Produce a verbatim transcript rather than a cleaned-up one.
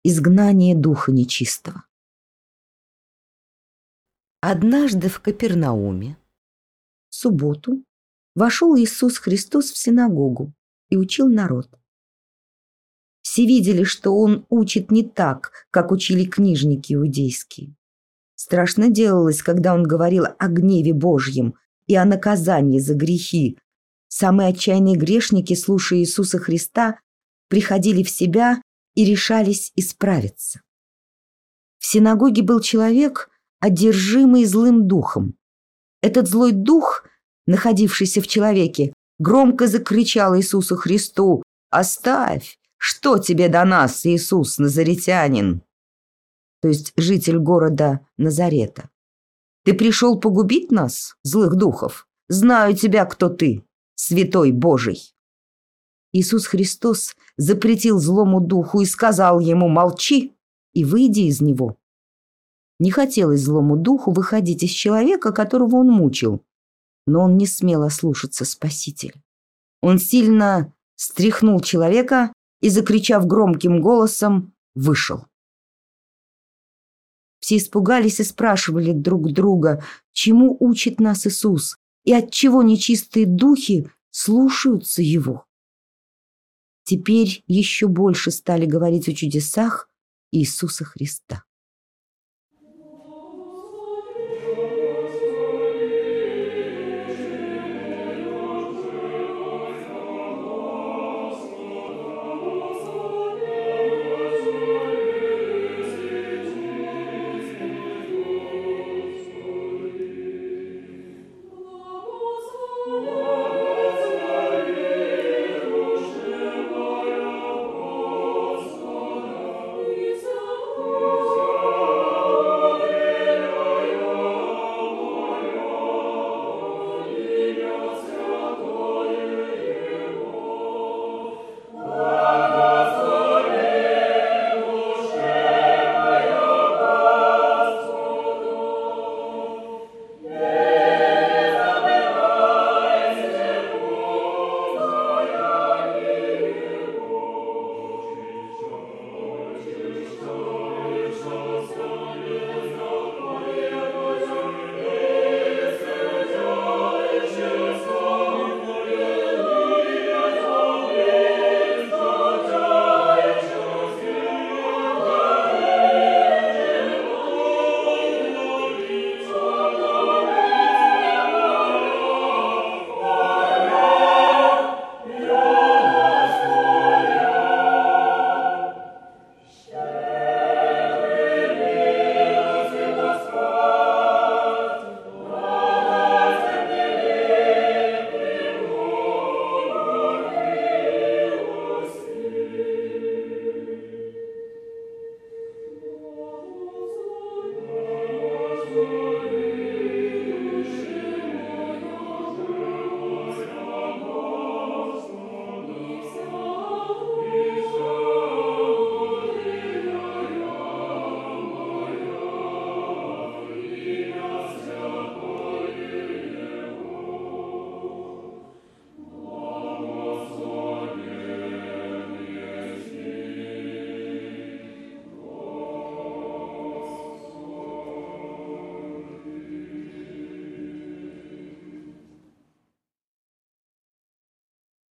изгнание духа нечистого. Однажды в Капернауме, в субботу, вошел Иисус Христос в синагогу и учил народ. Все видели, что Он учит не так, как учили книжники иудейские. Страшно делалось, когда Он говорил о гневе Божьем и о наказании за грехи. Самые отчаянные грешники, слушая Иисуса Христа, приходили в себя и решались исправиться. В синагоге был человек, одержимый злым духом. Этот злой дух, находившийся в человеке, громко закричал Иисусу Христу: «Оставь! Что тебе до нас, Иисус, Назаретянин?» То есть житель города Назарета. «Ты пришел погубить нас, злых духов? Знаю тебя, кто ты, святой Божий!» Иисус Христос запретил злому духу и сказал ему: «Молчи и выйди из него». Не хотелось злому духу выходить из человека, которого он мучил, но он не смел ослушаться Спасителя. Он сильно стряхнул человека и, закричав громким голосом, вышел. Все испугались и спрашивали друг друга, чему учит нас Иисус и отчего нечистые духи слушаются Его. Теперь еще больше стали говорить о чудесах Иисуса Христа.